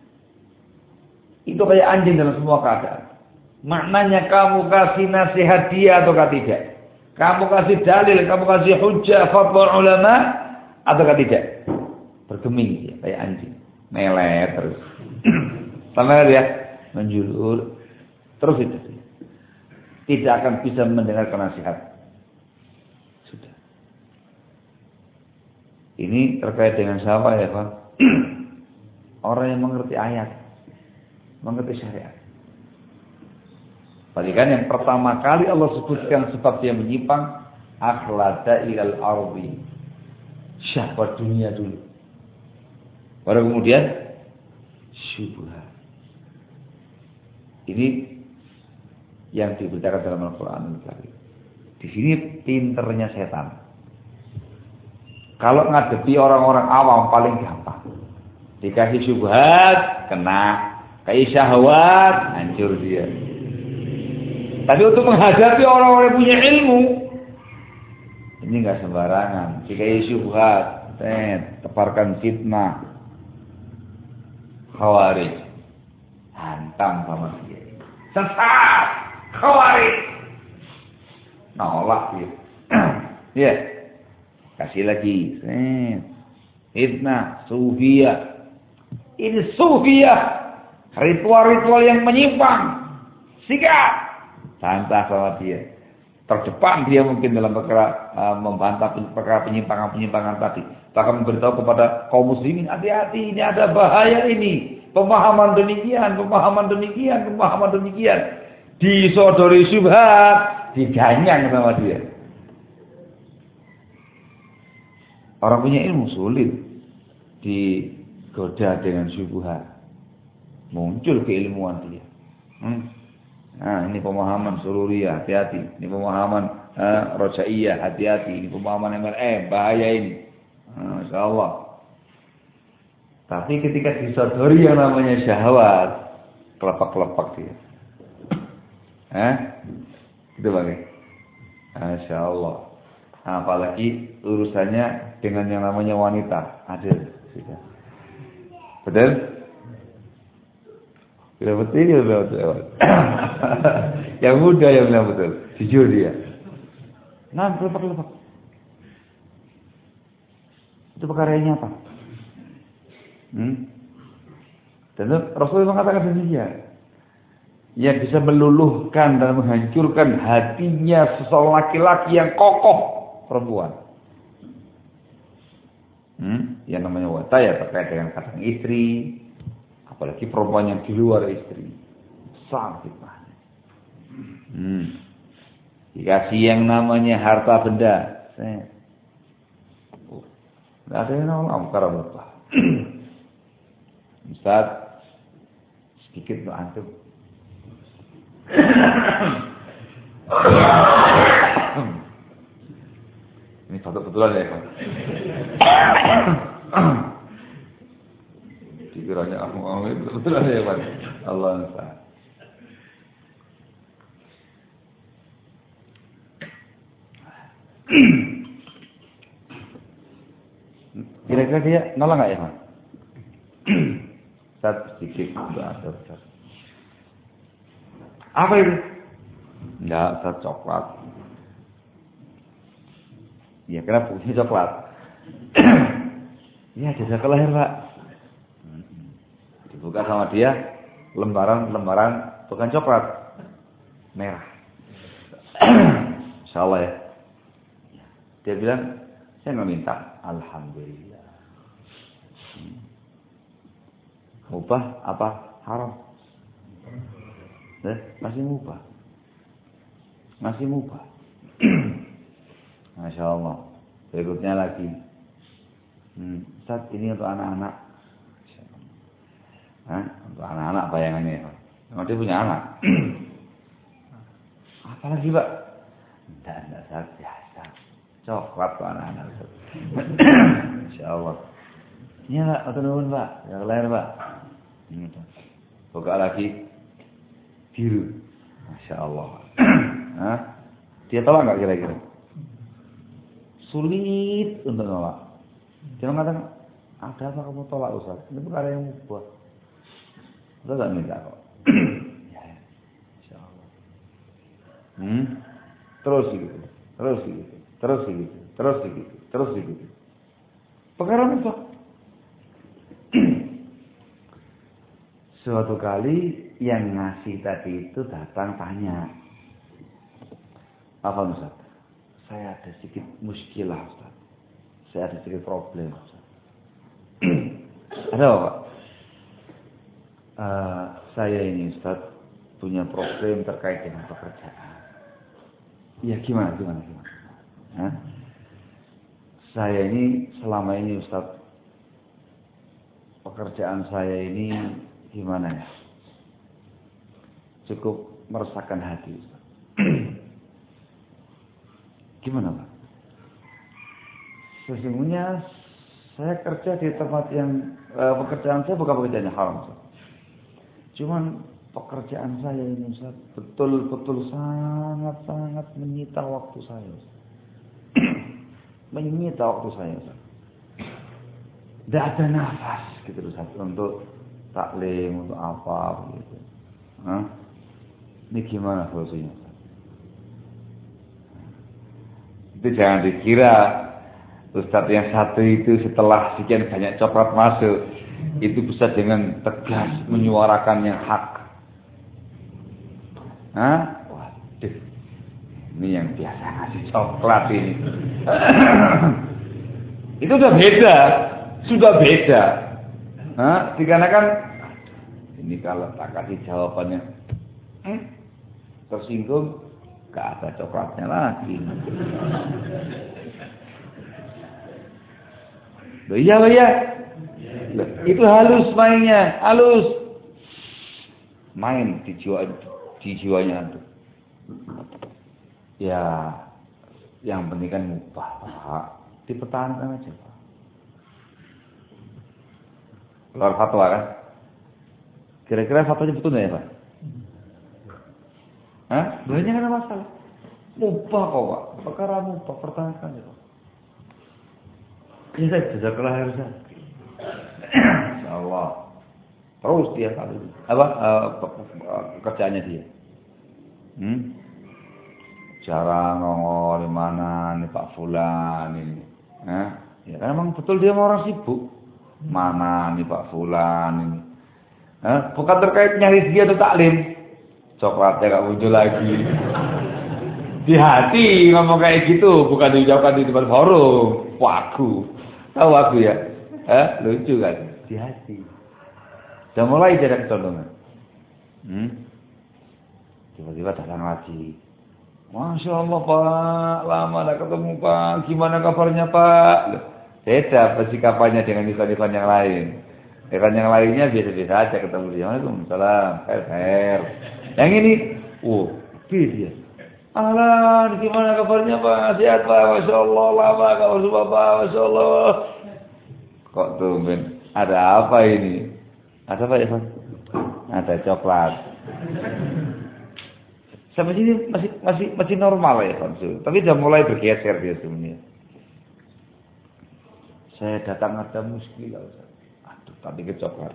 itu kayak anjing dalam semua keadaan. Maknanya kamu kasih nasihat dia atau tidak, kamu kasih dalil, kamu kasih hujjah, fatwa ulama atau tidak, bergeming dia kayak anjing, melet terus. Sama dia menjulur terus itu. Tidak akan bisa mendengarkan nasihat. Sudah. Ini terkait dengan siapa ya, Pak? Orang yang mengerti ayat, mengerti syariat. Perhatikan yang pertama kali Allah sebutkan sebab dia menyimpang, akhlada ilal ardi. Syahwat dunia dulu. Baru kemudian syubhat. Ini yang diberitakan dalam Al-Quran. Di sini pinternya setan. Kalau ngadepi orang-orang awam paling gampang. Dikasih syubhat, kena. Kasih syahwat, hancur dia. Tapi untuk menghadapi orang-orang yang punya ilmu, ini enggak sembarangan. Dikasih syubhat, tebarkan fitnah, khawarij, hantam sama dia. Sesat, khawarij, nolak dia. Ya, kasih lagi, fitnah, sufiyah. Ini sufiyah, ritual-ritual yang menyimpang. Sikap, bantah sama dia. Terdepan dia mungkin dalam perkara uh, membantah perkara penyimpangan-penyimpangan tadi. Bahkan memberitahu kepada kaum muslimin, hati-hati, ini ada bahaya ini. Pemahaman demikian, pemahaman demikian, pemahaman demikian. Disodori syubhat, diganyang sama dia. Orang punya ilmu sulit digoda dengan syubhat. Muncul keilmuan dia. Hmm. Nah, ini pemahaman sururiyah, hati-hati. Ini pemahaman eh, rojaiyah, hati-hati. Ini pemahaman M L M, bahaya ini. Nah, Masya Allah. Tapi ketika disodori yang namanya syahwat, kelepak-kelepak dia. Eh? Itu bagaimana? Masya Allah. Apalagi urusannya dengan yang namanya wanita. Ada. Betul? Bila betul, dia bilang betul. Yang muda yang bilang betul. Jujur dia. Nah, kelepak-kelepak. Itu perkaranya apa? Hmm? Dan Rasulullah mengatakan demikian. Yang bisa meluluhkan dan menghancurkan hatinya seseorang laki-laki yang kokoh, perempuan. Hmm? Yang namanya wanita ya terkait dengan kadang istri, apalagi perempuan yang di luar istri. Sangat fitnahnya. Hmm. Dikasih yang namanya harta benda. Tidak ada yang nolong karena bapak. Ustaz, sedikit untuk antum. Ini betul-betulan ya Pak. Dikiranya aku mau betul-betulan ya Pak. Allah Ta'ala. Kira-kira dia nolak nggak ya Pak? Satu sedikit ada besar. Apa itu? Enggak, satu coklat. Ya karena fungsinya coklat. Ya jasa kelahir Pak. Dibuka sama dia lembaran-lembaran bukan coklat, merah. Insyaallah ya. Dia bilang, saya nggak minta. Alhamdulillah. Mubah apa haram? Eh, masih mubah. Masih mubah. Masya Allah. Berikutnya lagi. Hmm, Ustaz, ini untuk anak-anak. Hah? Untuk anak-anak bayangannya. Memang dia punya anak. Apa lagi Pak? Tidak, tidak, Ustaz. Biasa. Coklat untuk anak-anak. Masya Allah. Ini Pak, atau nuhun Pak. Yang lain Pak. Buka lagi. Biru. Masya Allah. Hah? Dia tolak nggak kira-kira? Sulit untuk nolak. Dia mengatakan, ada apa kamu tolak Ustaz? Ini perkara yang mubah. Ustaz tak minta kok. Ya, ya. Insya Allah. Hmm? Terus gitu, terus gitu, terus gitu, terus gitu, terus gitu. Perkara mubah. Suatu kali yang ngasih tadi itu datang tanya, apa Ustaz? Saya ada sedikit muskilah Ustaz. Saya ada sedikit problem Ustaz. Ada apa Pak? Uh, saya ini Ustaz punya problem terkait dengan pekerjaan. Ya gimana, gimana, gimana? Hah? Saya ini selama ini Ustaz, pekerjaan saya ini gimana ya? Cukup meresahkan hati Ustaz. Gimana Pak? Sesungguhnya saya kerja di tempat yang eh, pekerjaan saya bukan pekerjaan yang haram Ustaz. Cuman pekerjaan saya ini Ustaz betul-betul sangat-sangat menyita waktu saya Ustaz. Menyita waktu saya Ustaz. Tidak ada nafas gitu Ustaz untuk taklim, untuk apa begitu. Hah? Ini gimana solusinya Ustaz? Itu jangan dikira Ustadz yang satu itu setelah sekian banyak coklat masuk itu bisa dengan tegas menyuarakan yang hak. Hah? Waduh, ini yang biasa ngasih coklat ini. Itu sudah beda, sudah beda. Hah? Dikarenakan ini kalau tak kasih jawabannya hmm, tersinggung, gak ada coklatnya lagi. Loh iya, loh iya. Loh, itu halus mainnya, halus. Main di jiwa, di jiwanya itu. Ya, yang penting kan mubah, Pak. Dipertahankan aja, Pak. Keluar fatwa kan? Kira-kira fatwanya betul nggak ya, Pak? Hah? Banyak kan masalah. Mubah kok, Pak. Perkara mubah, pertahankan ya, Pak. Ini saya jazakallah khair Ustaz. Insyaallah. Terus dia kali apa uh, pekerjaannya dia. Hmm? Jarang nongol di mana nih Pak Fulan ini. Nah, ya kan memang betul dia orang sibuk. Mana nih Pak Fulan ini. Nah, bukan terkait nyari dia atau taklim. Coklatnya enggak muncul lagi. Di hati ngomong kayak gitu, bukan diucapkan di depan forum. Wagu. Tahu aku ya, eh, lucu kan? Di hati. Sudah mulai jadi kecolongan. Hmm? Tiba-tiba datang lagi. Masya Allah Pak, lama dah ketemu Pak. Gimana kabarnya Pak? Beda persikapannya dengan event-event yang lain. Event yang lainnya biasa-biasa aja ketemu dia. Waalaikumsalam, fair-fair. Yang ini, oh, beda. Alan, gimana kabarnya Pak? Sehat Pak? Masya Allah, lama kabar sumpah Pak, Masya Allah. Kok tumben? Ada apa ini? Ada apa ya Pak? Ada coklat. Sampai sini masih masih masih normal ya Pak. Tapi sudah mulai bergeser dia sebenarnya. Saya datang ada muskilah. Aduh, tadi ke coklat.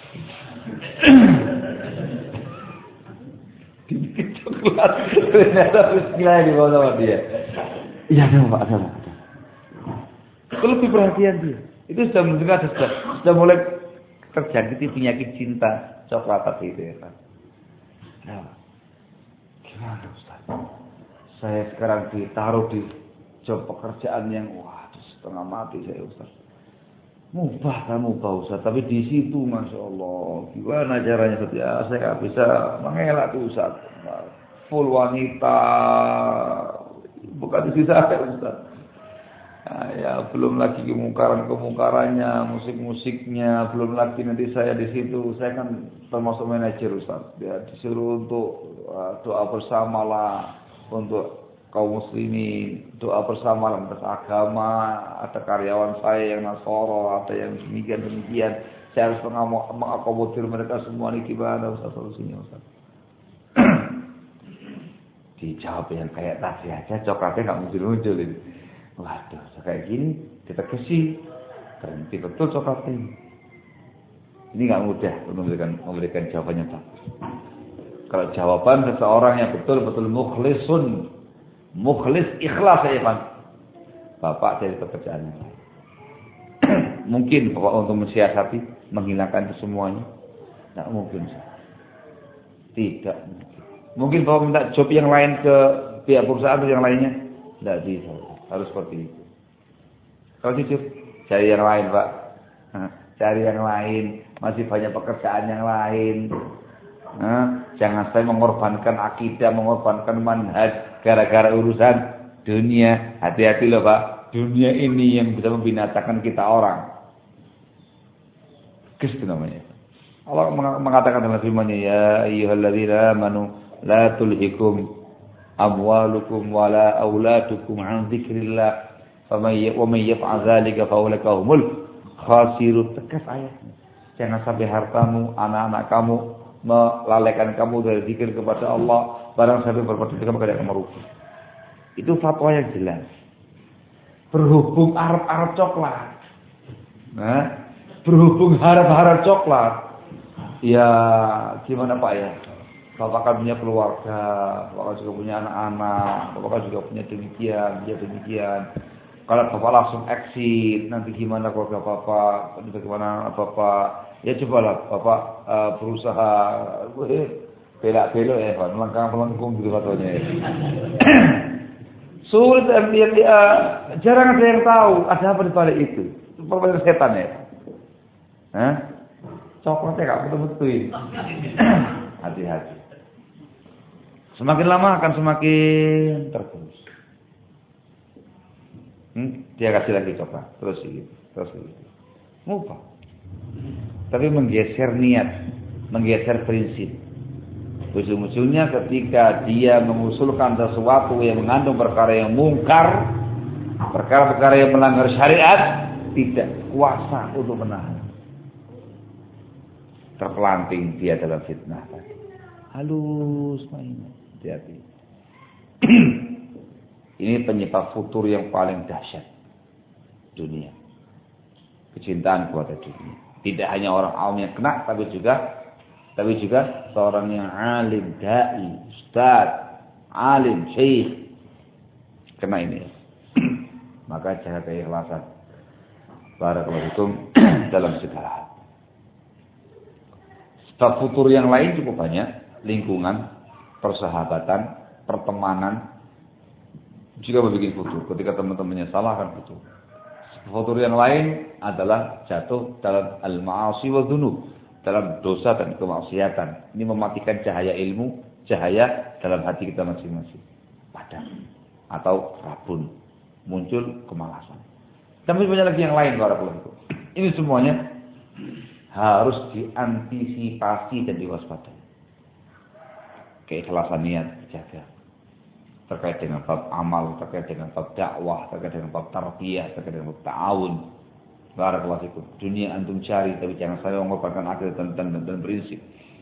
Dibikin coklat. Ternyata muskilah di bawah sama dia. Iya ada Pak, ada Pak. Itu lebih perhatian dia. Itu sudah menunjukkan sudah, sudah mulai terjangkiti penyakit cinta coklat tadi itu ya Pak. Nah, gimana Ustaz? Saya sekarang ditaruh di job pekerjaan yang wah setengah mati saya Ustaz. Mubah kan mubah Ustaz, tapi di situ Masya Allah gimana caranya Ustaz? Ya saya nggak bisa mengelak tuh Ustaz. Full wanita, bukan di situ saya Ustaz. Nah, ya belum lagi kemungkaran-kemungkarannya, musik-musiknya, belum lagi nanti saya di situ. Saya kan termasuk manajer Ustaz. Ya disuruh untuk uh, doa bersama lah untuk kaum muslimin, doa bersama lintas agama, ada karyawan saya yang Nasoro, ada yang demikian-demikian. Saya harus mengakomodir mereka semua ini gimana Ustaz solusinya Ustaz? Dijawab yang kayak tadi aja, coklatnya nggak muncul-muncul ini. Waduh, kayak gini kita kesi berhenti betul coklatnya. Ini nggak mudah untuk memberikan, memberikan jawabannya Pak. Kalau jawaban seseorang yang betul-betul mukhlisun, mukhlis ikhlas saya Pak, Bapak dari pekerjaannya. Mungkin Bapak untuk mensiasati, menghilangkan itu semuanya? Tidak mungkin. Tidak mungkin. Mungkin Bapak minta job yang lain ke pihak perusahaan atau yang lainnya? Tidak bisa. Harus seperti itu. Kalau jujur, cari yang lain Pak. Cari yang lain. Masih banyak pekerjaan yang lain. Jangan sampai mengorbankan akidah, mengorbankan manhaj gara-gara urusan dunia. Hati-hati loh Pak. Dunia ini yang bisa membinasakan kita orang. Kis itu namanya. Allah mengatakan dalam firman-Nya, ya ayyuhalladzina amanu la tulhikum amwalukum wala auladukum an dzikrillah faman wa may yaf'al dzalika fa ulaika humul khasirun. Tegas ayatnya. Jangan sampai hartamu, anak-anak kamu melalaikan kamu dari zikir kepada Allah, barang sampai berbuat dosa maka dia akan merugi. Itu fatwa yang jelas. Berhubung Arab-Arab coklat. Nah, berhubung harap-harap coklat. Ya, gimana Pak ya? Bapak kan punya keluarga, Bapak juga punya anak-anak, Bapak juga punya demikian, dia demikian. Kalau Bapak langsung exit, nanti gimana keluarga Bapak, nanti bagaimana Bapak? Ya cobalah Bapak uh, berusaha, belak-belok ya, melengkung-melengkung gitu fatwanya ya. Sulit dan dia, dia, jarang ada yang tahu ada apa di balik itu. Itu permainan setan ya. Hah? Coklatnya gak betul-betul. Hati-hati. Semakin lama akan semakin tergerus. Hmm, dia kasih lagi coklat, terus gitu, terus gitu. Mubah. Tapi menggeser niat, menggeser prinsip. Ujung-ujungnya ketika dia mengusulkan sesuatu yang mengandung perkara yang mungkar, perkara-perkara yang melanggar syariat, tidak kuasa untuk menahan. Terpelanting dia dalam fitnah tadi. Halus mainnya. Hati-hati. Ini penyebab futur yang paling dahsyat dunia. Kecintaan kepada dunia. Tidak hanya orang awam yang kena, tapi juga, tapi juga seorang yang alim, dai, ustaz, alim, syekh kena ini. Maka jaga keikhlasan. Barakallahu fikum dalam segala hal. Sebab futur yang lain cukup banyak, lingkungan, persahabatan, pertemanan juga membuat futur. Ketika teman-temannya salah akan futur. Futur yang lain adalah jatuh dalam al-ma'asi wa dzunub, dalam dosa dan kemaksiatan. Ini mematikan cahaya ilmu, cahaya dalam hati kita masing-masing. Padam atau rabun, muncul kemalasan. Dan banyak lagi yang lain barakallahu fikum. Ini semuanya harus diantisipasi dan diwaspadai. Keikhlasan niat dijaga. terkait dengan bab amal, terkait dengan bab dakwah, terkait dengan bab tarbiyah, terkait dengan bab ta'awun. Barakallahu fikum. Dunia antum cari, tapi jangan saya mengorbankan akhir dan, dan, dan, dan prinsip.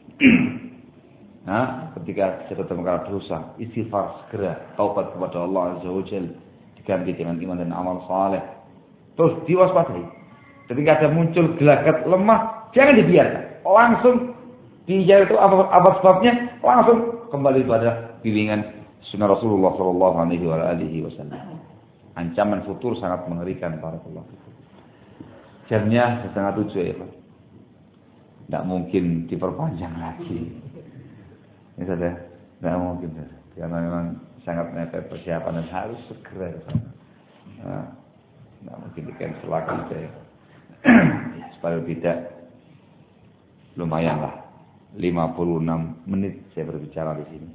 Nah, ketika kita perkara dosa, istighfar segera, taubat kepada Allah Azza wa Jalla, diganti dengan iman dan amal saleh. Terus diwaspadai. Ketika ada muncul gelagat lemah, jangan dibiarkan. Langsung dijauh itu apa, apa sebabnya? Langsung kembali pada bimbingan sunnah Rasulullah Shallallahu Alaihi Wasallam. Ancaman futur sangat mengerikan, barakallahu fikum. Jamnya setengah tujuh ya Pak. Tidak mungkin diperpanjang lagi. Ini saja, tidak mungkin. Karena memang sangat mepet persiapan dan harus segera. Nah, tidak mungkin di-cancel lagi saya. Supaya tidak, lumayan lah. lima puluh enam menit saya berbicara di sini.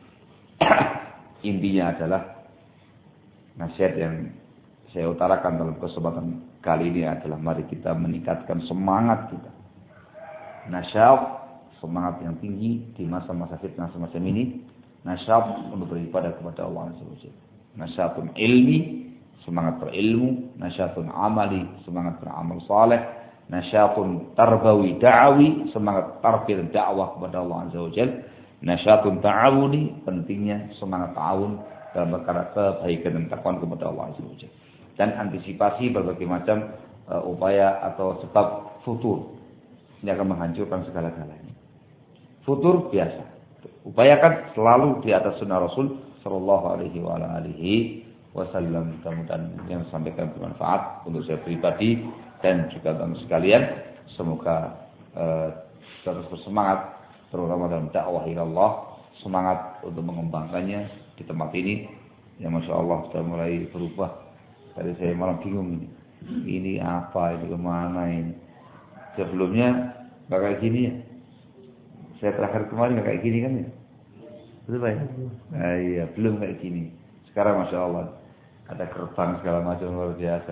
Intinya adalah nasihat yang saya utarakan dalam kesempatan kali ini adalah mari kita meningkatkan semangat kita. Nasyab, semangat yang tinggi di masa-masa fitnah semacam ini. Nasyab untuk beribadah kepada Allah Subhanahu wa taala. Nasyabun ilmi, semangat berilmu. Nasyabun amali, semangat beramal saleh. Nasyatun tarbawi da'awi, semangat tarbiyah dakwah kepada Allah Azza wa Jalla. Nasyatun ta'awuni, pentingnya semangat ta'awun dalam perkara kebaikan dan takwa kepada Allah Azza wa Jalla. Dan antisipasi berbagai macam uh, upaya atau sebab futur yang akan menghancurkan segala-galanya. Futur biasa. Upayakan selalu di atas sunnah Rasul sallallahu alaihi wa alihi wasallam. Mudah-mudahan yang sampaikan bermanfaat untuk saya pribadi dan juga teman sekalian. Semoga uh, terus bersemangat terutama dalam dakwah ila Allah, semangat untuk mengembangkannya di tempat ini. Ya Masya Allah sudah mulai berubah. Tadi saya malah bingung ini. Ini apa, ini kemana ini. Sebelumnya gak kayak gini ya. Saya terakhir kemarin gak kayak gini kan ya. Betul Pak ya? Nah, iya, belum kayak gini. Sekarang Masya Allah ada gerbang segala macam luar biasa.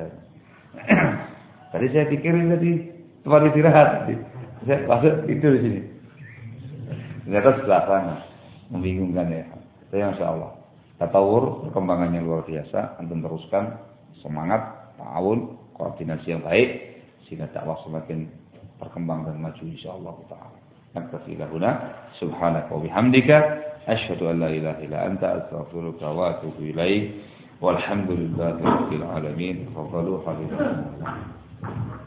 Tadi saya pikirin tadi tempat istirahat. Saya masuk tidur di sini. Ternyata sebelah sana. Membingungkan ya. Tapi Masya Allah. Tatawur, perkembangannya luar biasa. Antum teruskan. Semangat, ta'awun, koordinasi yang baik. Sehingga dakwah semakin berkembang dan maju insyaAllah ta'ala. Naktafi lahuna. Subhanaka wa bihamdika. Asyhadu an la ilaha illa anta astaghfiruka wa atubu ilaih. Walhamdulillahi rabbil alamin. Fadhalu hadirin.